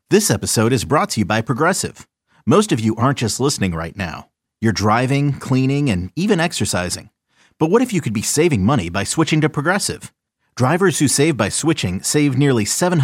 This episode is brought to you by Progressive. Most of you aren't just listening right now. You're driving, cleaning, and even exercising. But what if you could be saving money by switching to Progressive? Drivers who save by switching save nearly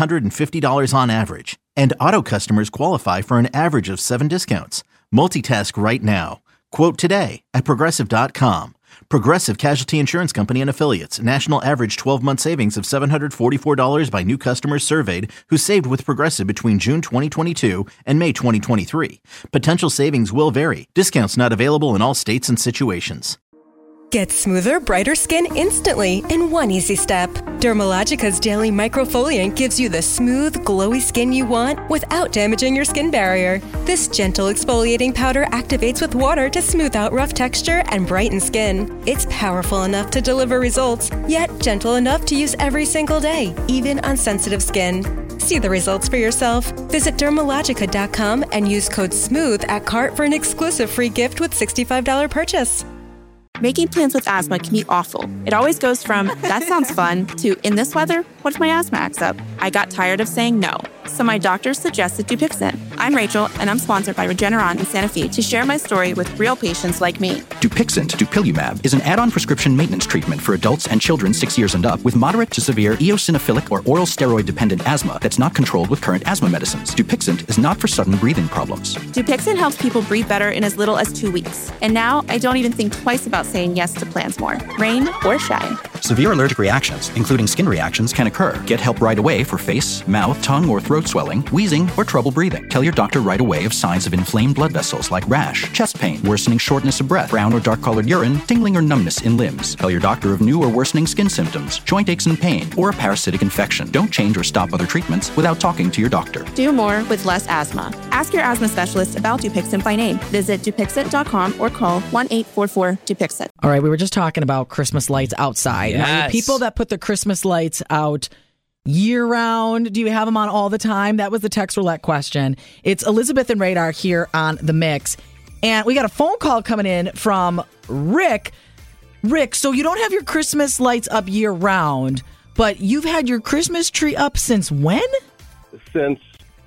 $750 on average. And auto customers qualify for an average of 7 discounts. Multitask right now. Quote today at Progressive.com. Progressive Casualty Insurance Company and Affiliates. National average 12-month savings of $744 by new customers surveyed who saved with Progressive between June 2022 and May 2023. Potential savings will vary. Discounts not available in all states and situations. Get smoother, brighter skin instantly in one easy step. Dermalogica's daily microfoliant gives you the smooth, glowy skin you want without damaging your skin barrier. This gentle exfoliating powder activates with water to smooth out rough texture and brighten skin. It's powerful enough to deliver results, yet gentle enough to use every single day, even on sensitive skin. See the results for yourself. Visit Dermalogica.com and use code SMOOTH at cart for an exclusive free gift with $65 purchase. Making plans with asthma can be awful. It always goes from, that sounds fun, to, in this weather, what if my asthma acts up? I got tired of saying no, so my doctor suggested Dupixent. I'm Rachel, and I'm sponsored by Regeneron in Santa Fe to share my story with real patients like me. Dupixent, dupilumab, is an add-on prescription maintenance treatment for adults and children 6 years and up with moderate to severe eosinophilic or oral steroid-dependent asthma that's not controlled with current asthma medicines. Dupixent is not for sudden breathing problems. Dupixent helps people breathe better in as little as 2 weeks. And now I don't even think twice about saying yes to plans more, rain or shine. Severe allergic reactions, including skin reactions, can occur. Get help right away for face, mouth, tongue, or throat swelling, wheezing, or trouble breathing. Tell your doctor right away of signs of inflamed blood vessels like rash, chest pain, worsening shortness of breath, brown or dark-colored urine, tingling or numbness in limbs. Tell your doctor of new or worsening skin symptoms, joint aches and pain, or a parasitic infection. Don't change or stop other treatments without talking to your doctor. Do more with less asthma. Ask your asthma specialist about Dupixent by name. Visit Dupixent.com or call 1-844-DUPIXENT. All right, we were just talking about Christmas lights outside. Yes. Now, people that put the Christmas lights out year-round, do you have them on all the time? That was the text roulette question. It's Elizabeth and Radar here on The Mix. And we got a phone call coming in from Rick. Rick, so you don't have your Christmas lights up year-round, but you've had your Christmas tree up since when? Since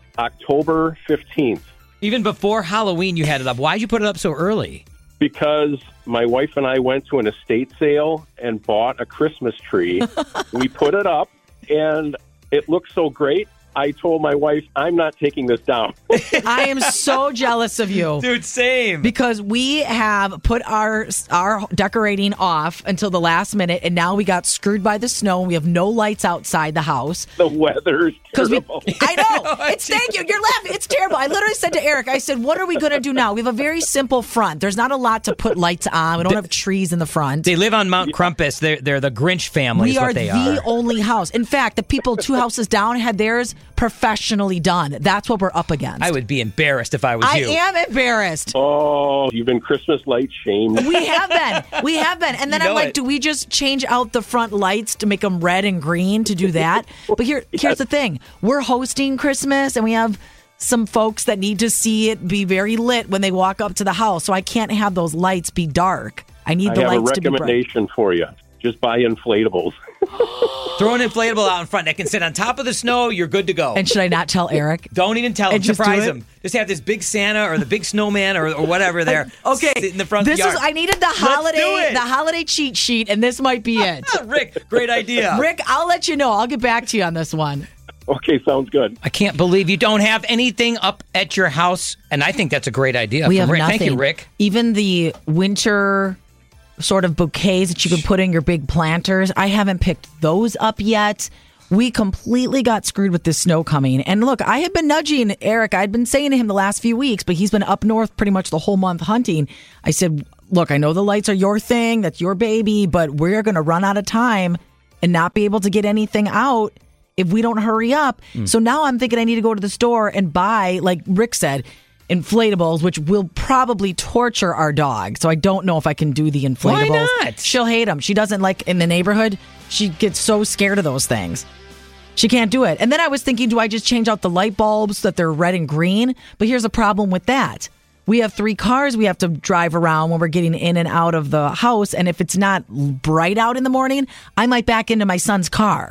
October 15th. Even before Halloween, you had it up. Why'd you put it up so early? Because my wife and I went to an estate sale and bought a Christmas tree. We put it up, and it looked so great. I told my wife, I'm not taking this down. I am so jealous of you. Dude, same. Because we have put our decorating off until the last minute, and now we got screwed by the snow, and we have no lights outside the house. The weather's terrible. I know. Thank you. You're laughing. It's terrible. I literally said to Eric, I said, what are we going to do now? We have a very simple front. There's not a lot to put lights on. We don't have trees in the front. They live on Mount Crumpus. They're the Grinch family. We are the only house. In fact, the people 2 houses down had theirs professionally done. That's what we're up against. I would be embarrassed if I was you. I am embarrassed. Oh, you've been Christmas light shamed. We have been. And then I'm like, do we just change out the front lights to make them red and green to do that? But here's the thing. We're hosting Christmas, and we have some folks that need to see it be very lit when they walk up to the house. So I can't have those lights be dark. I need the lights to be bright. I have a recommendation for you. Just buy inflatables. Throw an inflatable out in front that can sit on top of the snow. You're good to go. And should I not tell Eric? Don't even tell him. Just surprise him. Just have this big Santa or the big snowman or whatever there. Okay, sit in the front yard. I needed the holiday cheat sheet, and this might be it. Rick, great idea. Rick, I'll let you know. I'll get back to you on this one. Okay, sounds good. I can't believe you don't have anything up at your house, and I think that's a great idea. We have Rick. nothing. Thank you, Rick. Even the winter sort of bouquets that you can put in your big planters, I haven't picked those up yet. We completely got screwed with this snow coming. And look, I have been nudging Eric. I'd been saying to him the last few weeks, but he's been up north pretty much the whole month hunting. I said, look, I know the lights are your thing. That's your baby, but we're going to run out of time and not be able to get anything out if we don't hurry up. So now I'm thinking I need to go to the store and buy, like Rick said, inflatables, which will probably torture our dog. So I don't know if I can do the inflatables. Why not? She'll hate them. She doesn't like in the neighborhood. She gets so scared of those things. She can't do it. And then I was thinking, do I just change out the light bulbs so that they're red and green? But here's a problem with that. We have 3 cars we have to drive around when we're getting in and out of the house. And if it's not bright out in the morning, I might back into my son's car.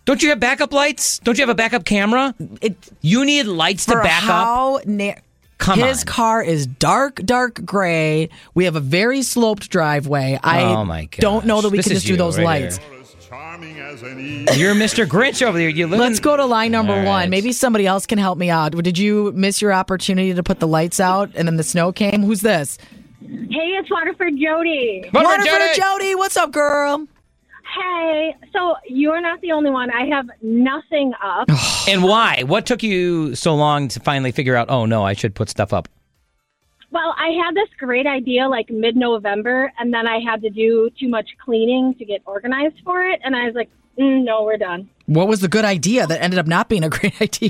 Don't you have backup lights? Don't you have a backup camera? You need lights to back up. Come on. His car is dark gray. We have a very sloped driveway. Oh my gosh. Don't know that we can just do those lights. You're Mr. Grinch over there. Let's go to line number one. Maybe somebody else can help me out. Did you miss your opportunity to put the lights out and then the snow came? Who's this? Hey, it's Waterford Jody. Waterford Jody, what's up, girl? Hey, so you're not the only one. I have nothing up. And why? What took you so long to finally figure out, oh, no, I should put stuff up? Well, I had this great idea like mid-November, and then I had to do too much cleaning to get organized for it, and I was like, no, we're done. What was the good idea that ended up not being a great idea?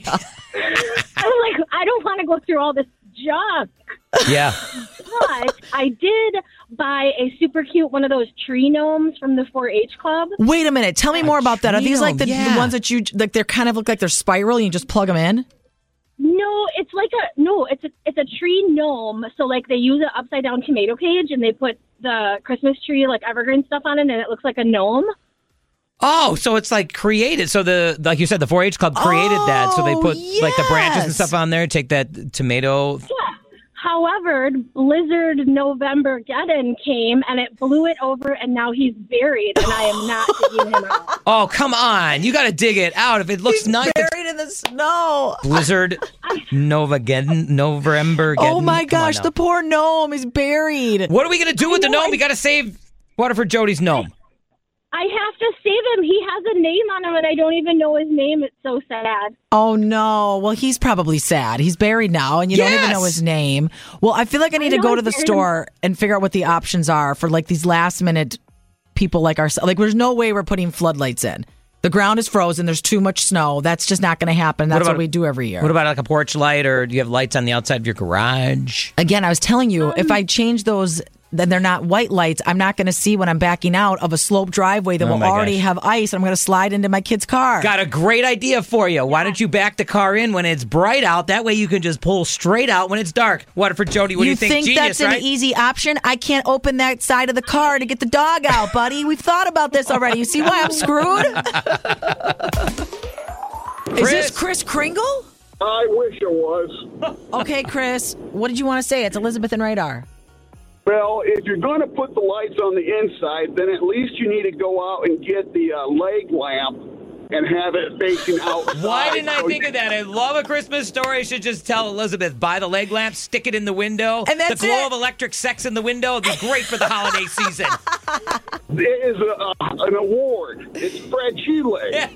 I was like, I don't want to go through all this junk. Yeah. But I did buy a super cute one of those tree gnomes from the 4-H club. Wait a minute. Tell me more about that. Are these like the ones that you like? They kind of look like they're spiral. And you just plug them in. No, it's a tree gnome. So like they use an upside down tomato cage and they put the Christmas tree like evergreen stuff on it, and it looks like a gnome. Oh, so it's like created. So like you said, the 4-H club created that. So they put like the branches and stuff on there. Take that tomato. Yeah. However, Blizzard November Geddon came and it blew it over, and now he's buried, and I am not digging him out. Oh, come on. You got to dig it out. If it looks nice. Buried in the snow. Blizzard November Geddon. Oh, my gosh. The poor gnome is buried. What are we going to do with the gnome? We got to save Waterford Jody's gnome. I have to save him. He has a name on him, and I don't even know his name. It's so sad. Oh, no. Well, he's probably sad. He's buried now, and you don't even know his name. Well, I feel like I need to go to the store and figure out what the options are for, like, these last-minute people like ourselves. Like, there's no way we're putting floodlights in. The ground is frozen. There's too much snow. That's just not going to happen. That's what we do every year. What about like a porch light, or do you have lights on the outside of your garage? Again, I was telling you, if I change those, then they're not white lights. I'm not going to see when I'm backing out of a sloped driveway that will already have ice. And I'm going to slide into my kid's car. Got a great idea for you. Why don't you back the car in when it's bright out? That way you can just pull straight out when it's dark. Waterford Jody, what do you think? You think Genius, that's an easy option? I can't open that side of the car to get the dog out, buddy. We've thought about this already. You see why I'm screwed? Is this Chris Kringle? I wish it was. Okay, Chris, what did you want to say? It's Elizabeth and Radar. Well, if you're going to put the lights on the inside, then at least you need to go out and get the leg lamp and have it facing out. Why didn't I think of that? I love A Christmas Story. I should just tell Elizabeth, buy the leg lamp, stick it in the window. And that's the glow of electric sex in the window would be great for the holiday season. It is an award. It's Fred Chile.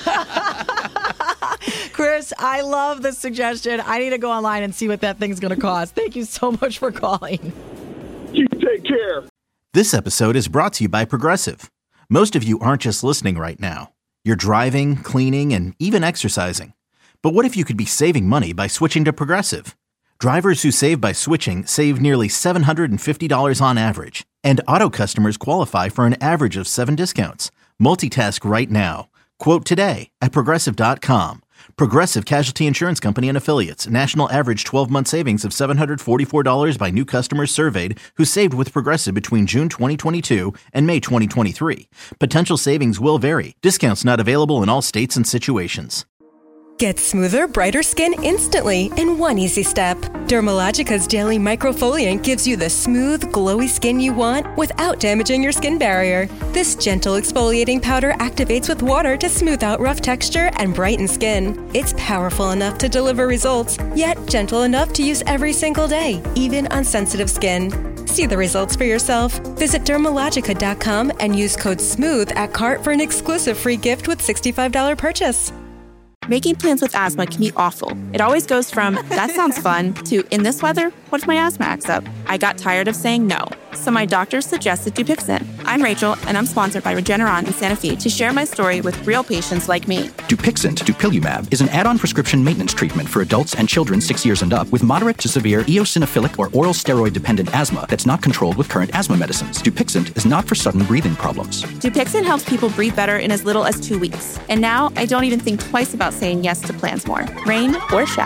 Chris, I love this suggestion. I need to go online and see what that thing's going to cost. Thank you so much for calling. You take care. This episode is brought to you by Progressive. Most of you aren't just listening right now. You're driving, cleaning, and even exercising. But what if you could be saving money by switching to Progressive? Drivers who save by switching save nearly $750 on average. And auto customers qualify for an average of 7 discounts. Multitask right now. Quote today at Progressive.com. Progressive Casualty Insurance Company and Affiliates. National average 12-month savings of $744 by new customers surveyed who saved with Progressive between June 2022 and May 2023. Potential savings will vary. Discounts not available in all states and situations. Get smoother, brighter skin instantly in one easy step. Dermalogica's Daily Microfoliant gives you the smooth, glowy skin you want without damaging your skin barrier. This gentle exfoliating powder activates with water to smooth out rough texture and brighten skin. It's powerful enough to deliver results, yet gentle enough to use every single day, even on sensitive skin. See the results for yourself. Visit Dermalogica.com and use code SMOOTH at cart for an exclusive free gift with $65 purchase. Making plans with asthma can be awful. It always goes from, that sounds fun, to, in this weather, what if my asthma acts up? I got tired of saying no, so my doctor suggested Dupixent. I'm Rachel, and I'm sponsored by Regeneron in Santa Fe to share my story with real patients like me. Dupixent, dupilumab, is an add-on prescription maintenance treatment for adults and children 6 years and up with moderate to severe eosinophilic or oral steroid-dependent asthma that's not controlled with current asthma medicines. Dupixent is not for sudden breathing problems. Dupixent helps people breathe better in as little as 2 weeks. And now I don't even think twice about saying yes to plans more, rain or shine.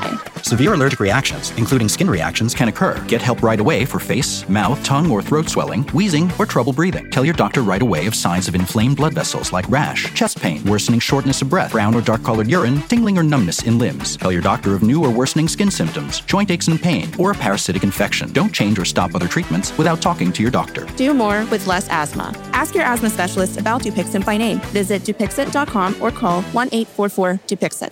Severe allergic reactions, including skin reactions, can occur. Get help right away for face, mouth, tongue, or throat swelling, wheezing, or trouble breathing. Tell your doctor right away of signs of inflamed blood vessels like rash, chest pain, worsening shortness of breath, brown or dark-colored urine, tingling or numbness in limbs. Tell your doctor of new or worsening skin symptoms, joint aches and pain, or a parasitic infection. Don't change or stop other treatments without talking to your doctor. Do more with less asthma. Ask your asthma specialist about Dupixent by name. Visit Dupixent.com or call 1-844-DUPIXENT.